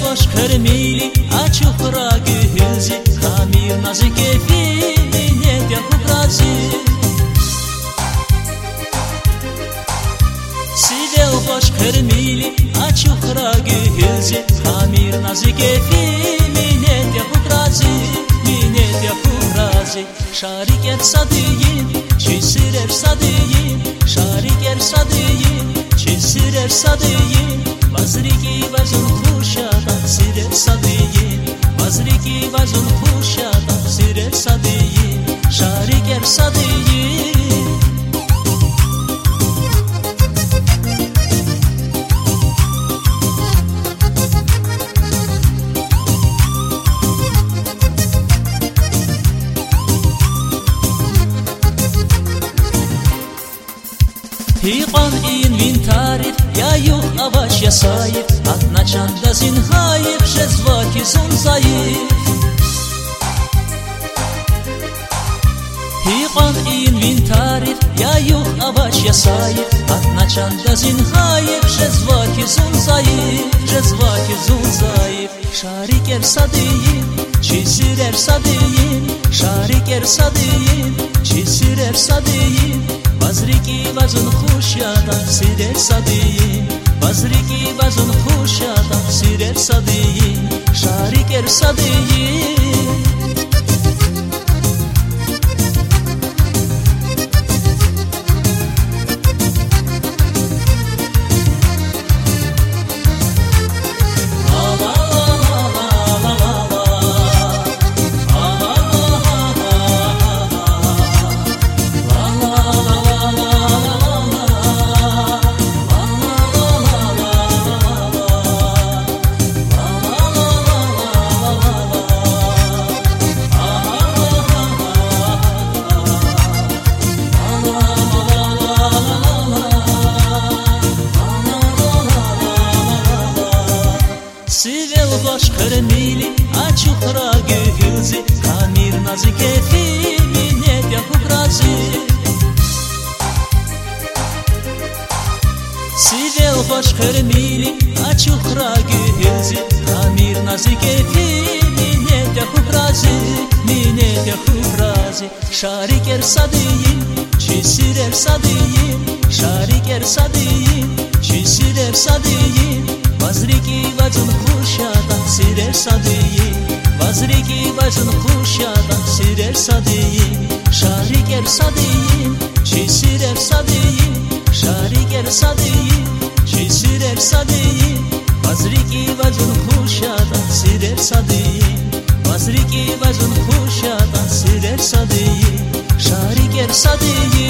hoş kırmili açık ragı hülzi Kamir nazı kefili ne de hubrazi Sive hoş kırmili açık ragı hülzi Kamir nazı kefili ne de hubrazi Ne de hubrazi Şariker sadiyin çisirer sadiyin Şariker sadiyin çisirer sadiyin Bazriki vazun kuşadan sirer sadiyin Bazriki vazun kuşadan sirer sadiyin Şariker sadiyin Hiqan in min tarif ya yuh avaş ya sayif Atna çanda zinhayif şezvaki zun zayif Hiqan in min tarif ya yuh avaş ya sayif Atna çanda zinhayif şezvaki zun zayif Şezvaki zun zayif Şariker sadiyin çisirer sadiyin Şariker sadiyin çisirer sadiyin Bazriki vazun kuşadan sirer sadiyin Bazriki vazun kuşadan sirer sadiyin Şariker sadiyin Baş kırmili açık ragı hülzi Kamir nazı kefili ne de hubrazi Sive baş kırmili açık ragı hülzi Kamir nazı kefili ne de hubrazi Ne de hubrazi Şariker sadiyin çisirer sadiyin Şariker sadiyin çisirer sadiyin Bazriki vazun kuşadan sirer sadiyin Bazriki vazun kuşadan sirer sadiyin Şariker sadiyin çisirer sadiyin Şariker sadiyin çisirer sadiyin Bazriki vazun kuşadan sirer sadiyin Bazriki vazun kuşadan sirer sadiyin Şariker sadiyin